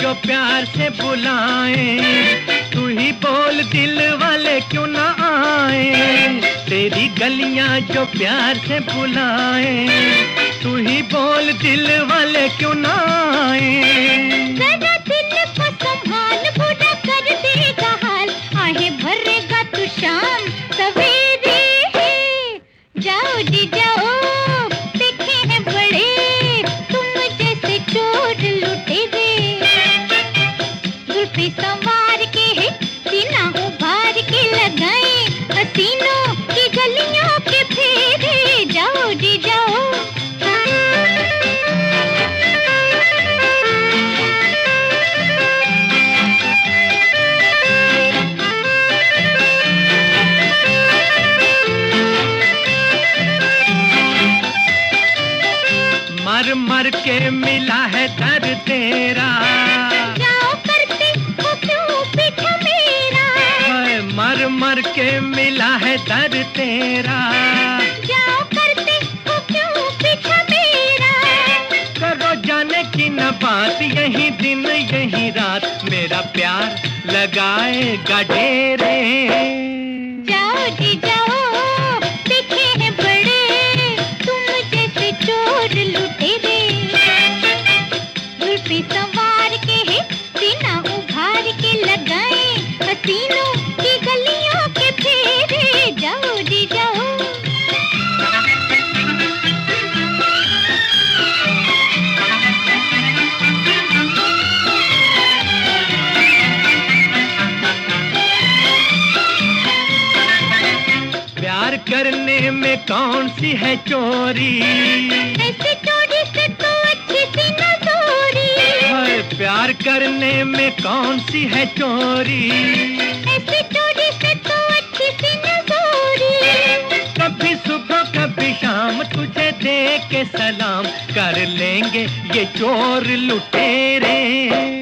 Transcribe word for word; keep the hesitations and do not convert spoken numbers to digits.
जो प्यार से बुलाएं, तू ही बोल दिल वाले क्यों ना आए। तेरी गलियां जो प्यार से बुलाएं, तू ही बोल दिल वाले क्यों ना आए। जरा दिल को संभाल, बुरा कर देगा हाल, आहे भरेगा तू शाम सवेरे। जाओ जी जाओ, देखे हैं बड़े तुम जैसे चोर लुटेरे। जुल्फी संवार के है, सीना उभार के लगाए, हसीनों की गलियों के फेरे। जाओ जी जाओ। मर मर के मिला है दर तेरा, जाओ करते हो क्यों पीछा मेरा। हाय मर मर के मिला है दर तेरा, जाओ करते हो क्यों पीछा मेरा। करो जाने की न बात, यही दिन यही रात मेरा प्यार लगाएगा डेरे। जाओ जी जाओ, देखे हैं बड़े तुम जैसे चोर लुटेरे। जुल्फी संवार के है, सीना उभार के लगाए, हसीनों की गलियों के फेरे। जाओ जी जाओ। प्यार करने में कौन सी है चोरी, ऐसी चोरी से तो अच्छी सी न चोरी। हाय प्यार करने में कौन सी है चोरी, ऐसी चोरी से तो अच्छी सी न चोरी। कभी सुबह कभी शाम तुझे दे के सलाम कर लेंगे ये चोर लुटेरे।